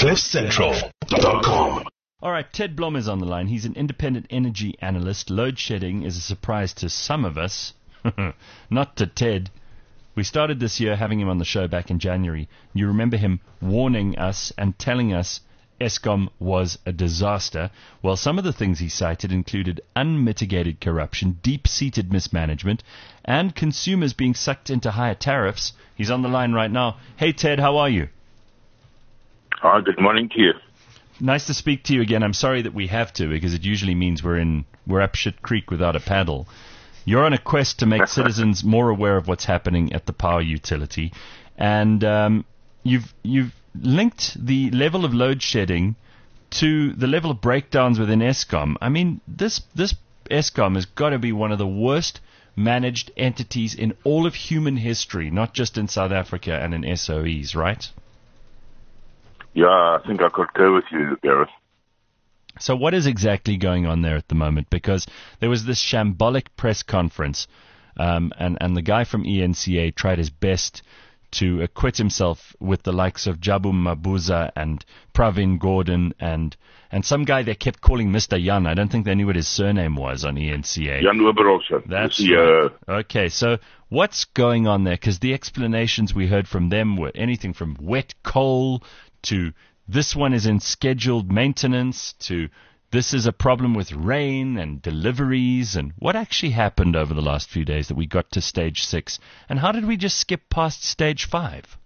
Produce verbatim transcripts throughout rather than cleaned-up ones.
cliff central dot com. All right, Ted Blom is on the line. He's an independent energy analyst. Load shedding is a surprise to some of us, not to Ted. We started this year having him on the show back in January. You remember him warning us and telling us Eskom was a disaster. Well, some of the things he cited included unmitigated corruption, deep-seated mismanagement, and consumers being sucked into higher tariffs. He's on the line right now. Hey, Ted, how are you? Hi, good morning to you. Nice to speak to you again. I'm sorry that we have to, because it usually means we're in we're up shit creek without a paddle. You're on a quest to make citizens more aware of what's happening at the power utility, and um, you've you've linked the level of load shedding to the level of breakdowns within Eskom. I mean, this this Eskom has got to be one of the worst managed entities in all of human history, not just in South Africa and in S O Es, right? Yeah, I think I could go with you, Gareth. So what is exactly going on there at the moment? Because there was this shambolic press conference, um, and, and the guy from E N C A tried his best to acquit himself with the likes of Jabu Mabuza and Pravin Gordon and and some guy they kept calling Mister Jan. I don't think they knew what his surname was on E N C A. Jan Oberholzer. That's the, right. Uh, okay, so what's going on there? Because the explanations we heard from them were anything from wet coal to this one is in scheduled maintenance, to this is a problem with rain and deliveries, and what actually happened over the last few days that we got to stage six, and how did we just skip past stage five?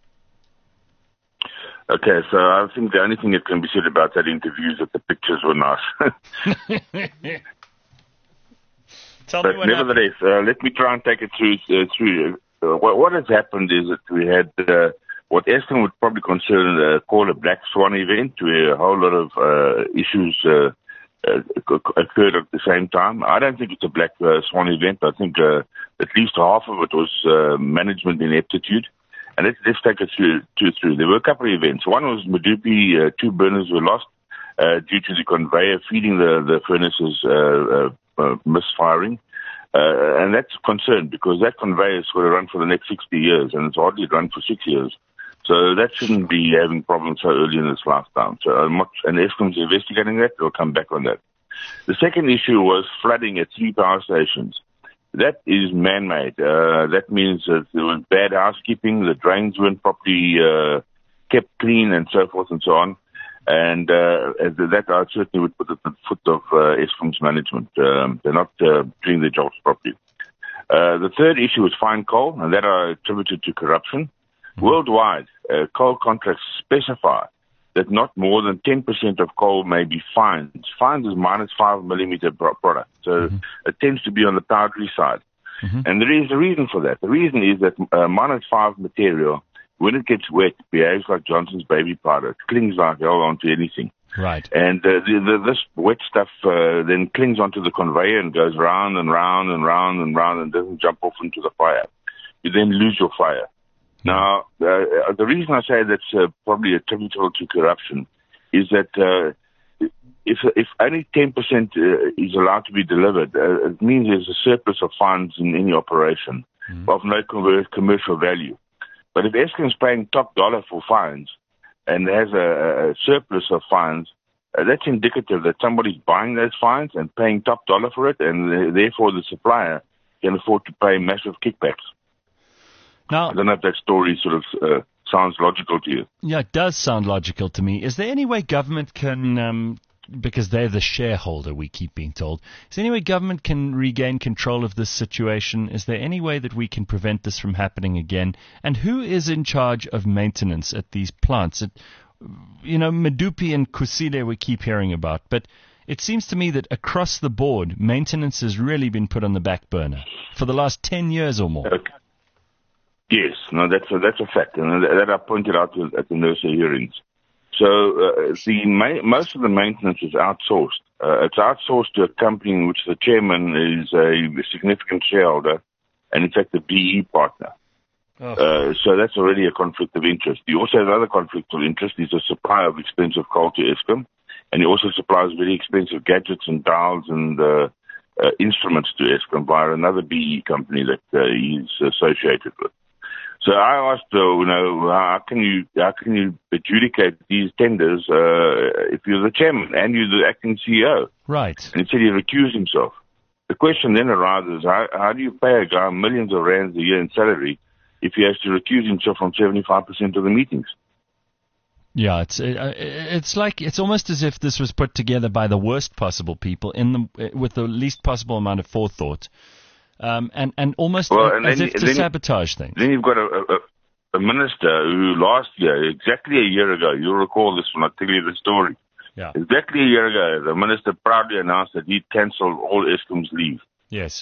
Okay, so I think the only thing that can be said about that interview is that the pictures were nice. Tell but me what nevertheless, uh, let me try and take it through. Uh, through uh, what, what has happened is that we had uh, what Eskom would probably consider uh, call a black swan event, where a whole lot of uh, issues uh, uh, occurred at the same time. I don't think it's a black uh, swan event. I think uh, at least half of it was uh, management ineptitude. And let's, let's take it through, through, through. There were a couple of events. One was Medupi, uh, two burners were lost uh, due to the conveyor feeding the, the furnaces uh, uh, uh, misfiring. Uh, and that's a concern because that conveyor is going to run for the next sixty years, and it's hardly run for six years. So that shouldn't be having problems so early in this lifetime. So I'm not, and Eskom's investigating that. We'll come back on that. The second issue was flooding at three power stations. That is man-made. Uh, that means that there was bad housekeeping. The drains weren't properly uh, kept clean and so forth and so on. And uh, that I certainly would put at the foot of uh, Eskom's management. Um, they're not uh, doing their jobs properly. Uh, the third issue was fine coal, and that I attributed to corruption. Worldwide, uh, coal contracts specify that not more than ten percent of coal may be fines. Fines is minus five millimeter pro- product, so mm-hmm. it tends to be on the powdery side. Mm-hmm. And there is a reason for that. The reason is that uh, minus five material, when it gets wet, behaves like Johnson's baby powder. It clings like hell onto anything. Right. And uh, the, the, this wet stuff uh, then clings onto the conveyor and goes round and round and round and round and doesn't jump off into the fire. You then lose your fire. Now, uh, the reason I say that's uh, probably attributable to corruption is that uh, if if only ten percent uh, is allowed to be delivered, uh, it means there's a surplus of funds in any operation mm-hmm. of no com- commercial value. But if Eskom's paying top dollar for fines and has a, a surplus of fines, uh, that's indicative that somebody's buying those fines and paying top dollar for it, and uh, therefore the supplier can afford to pay massive kickbacks. Now, I don't know if that story sort of uh, sounds logical to you. Yeah, it does sound logical to me. Is there any way government can, um, because they're the shareholder, we keep being told, is there any way government can regain control of this situation? Is there any way that we can prevent this from happening again? And who is in charge of maintenance at these plants? It, you know, Medupi and Kusile we keep hearing about, but it seems to me that across the board, maintenance has really been put on the back burner for the last ten years or more. Okay. Yes, no, that's a, that's a fact, and that I pointed out at the NERSA hearings. So uh, the ma- most of the maintenance is outsourced. Uh, it's outsourced to a company in which the chairman is a significant shareholder, and in fact a B E partner. Oh. Uh, so that's already a conflict of interest. You also have another conflict of interest. He's a supplier of expensive coal to Eskom, and he also supplies very expensive gadgets and dials and uh, uh, instruments to Eskom via another B E company that uh, he's associated with. So I asked, uh, you know, how can you how can you adjudicate these tenders uh, if you're the chairman and you're the acting C E O? Right. And he said he recused himself. The question then arises, how, how do you pay a guy millions of rands a year in salary if he has to recuse himself from seventy-five percent of the meetings? Yeah, it's uh, it's like it's almost as if this was put together by the worst possible people in the with the least possible amount of forethought, um, and and almost well, a, and as then, if to then, sabotage things. Then you've got a, a, a minister who last year, exactly a year ago, you'll recall this when I tell you the story. Yeah. Exactly a year ago, the minister proudly announced that he'd cancelled all Eskom's leave. Yes.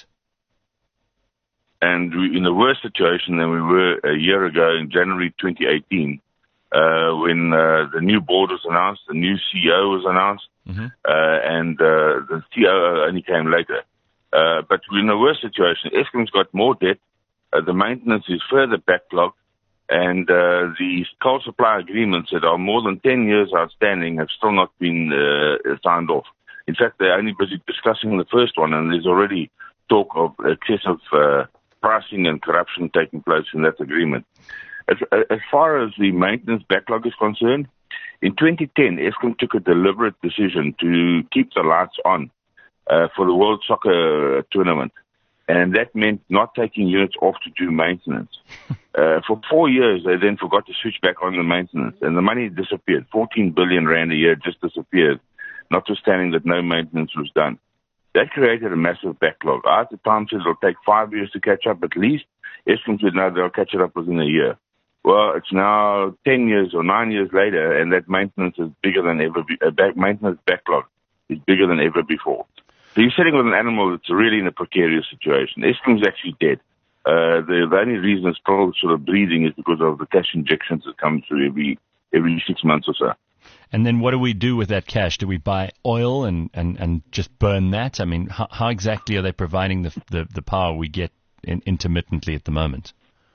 And we, in a worse situation than we were a year ago in January twenty eighteen, uh, when uh, the new board was announced, the new C E O was announced, mm-hmm. uh, and uh, the C O O only came later. Uh, but we're in a worse situation. Eskom's got more debt, uh, the maintenance is further backlogged, and uh, the coal supply agreements that are more than ten years outstanding have still not been uh, signed off. In fact, they're only busy discussing the first one, and there's already talk of excessive uh, pricing and corruption taking place in that agreement. As, as far as the maintenance backlog is concerned, in twenty ten, Eskom took a deliberate decision to keep the lights on uh, for the World Soccer Tournament. And that meant not taking units off to do maintenance. Uh, for four years, they then forgot to switch back on the maintenance, and the money disappeared. fourteen billion rand a year just disappeared, notwithstanding that no maintenance was done. That created a massive backlog. I at the time said it'll take five years to catch up at least. Eskom said no, they'll catch it up within a year. Well, it's now ten years or nine years later, and that maintenance is bigger than ever. Be- uh, back- maintenance backlog is bigger than ever before. So you're sitting with an animal that's really in a precarious situation. Eskom's actually dead. Uh, the, the only reason it's still sort of breathing is because of the cash injections that come through every every six months or so. And then what do we do with that cash? Do we buy oil and, and, and just burn that? I mean, how, how exactly are they providing the the, the power we get in, intermittently at the moment?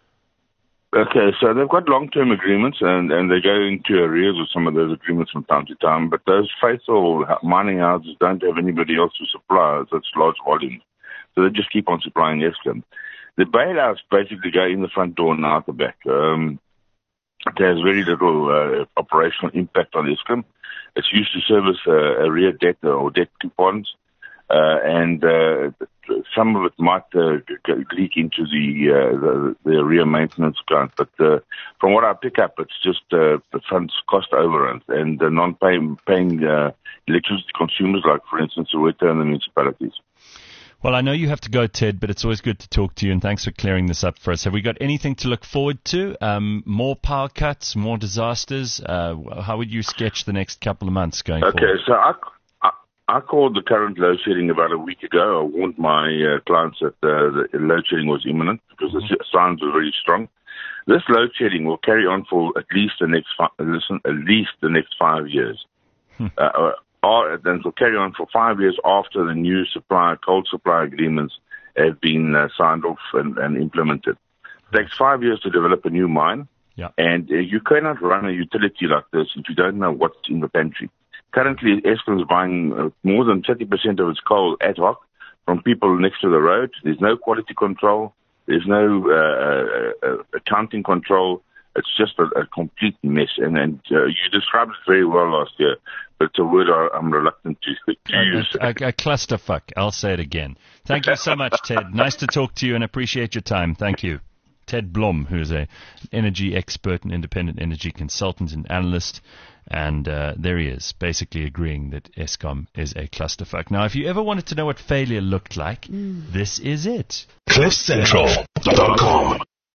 Okay, so they've got long-term agreements, and, and they go into arrears with some of those agreements from time to time, but those faithful mining houses don't have anybody else to supply such large volumes, so they just keep on supplying Eskom. The bailouts basically go in the front door and out the back. Um, it has very little uh, operational impact on Eskom. It's used to service uh, arrear debt or debt coupons, uh, and uh, some of it might uh, leak into the, uh, the the arrear maintenance account. But uh, from what I pick up, it's just uh, the funds cost overruns and the non-paying paying, uh, electricity consumers, like, for instance, Soweto and the municipalities. Well, I know you have to go, Ted, but it's always good to talk to you, and thanks for clearing this up for us. Have we got anything to look forward to? Um, more power cuts, more disasters? Uh, how would you sketch the next couple of months going okay, forward? Okay, so I, I, I called the current load shedding about a week ago. I warned my uh, clients that uh, the load shedding was imminent because mm-hmm. the signs were very strong. This load shedding will carry on for at least the next fi- listen, at least the next five years. Hmm. Uh, Or then will carry on for five years after the new supply, coal supply agreements have been uh, signed off and, and implemented. It takes five years to develop a new mine, yeah. and uh, you cannot run a utility like this if you don't know what's in the pantry. Currently, Eskom is buying uh, more than thirty percent of its coal ad hoc from people next to the road. There's no quality control. There's no uh, uh, accounting control. It's just a, a complete mess, and, and uh, you described it very well last year, but it's a word I, I'm reluctant to, to a, use. A, a clusterfuck. I'll say it again. Thank you so much, Ted. Nice to talk to you, and appreciate your time. Thank you. Ted Blom, who's an energy expert and independent energy consultant and analyst, and uh, there he is, basically agreeing that Eskom is a clusterfuck. Now, if you ever wanted to know what failure looked like, mm. this is it. cliff central dot com